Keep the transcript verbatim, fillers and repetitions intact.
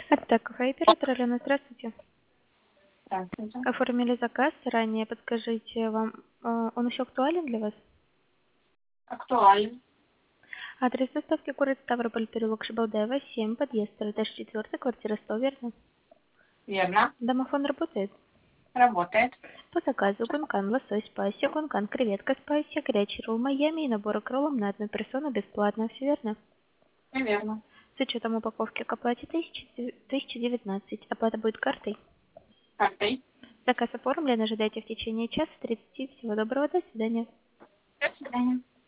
Это кафе оператор Алена, здравствуйте. Здравствуйте. Оформили заказ ранее, подскажите, вам э, он еще актуален для вас? Актуален. Адрес доставки город Ставрополь, переулок Шабалдаева, семь, подъезд, этаж четыре, квартира сто, верно? Верно. Домофон работает? Работает. По заказу гункан, лосось, спайси, гункан, креветка, спайси, горячий ролл Майами и набор кроллом на одну персону бесплатно, все верно? Неверно. С учетом упаковки к оплате тысяча девятнадцать. Оплата будет картой? Картой. Заказ оформлен, ожидайте в течение часа тридцати. Всего доброго, до свидания. До свидания.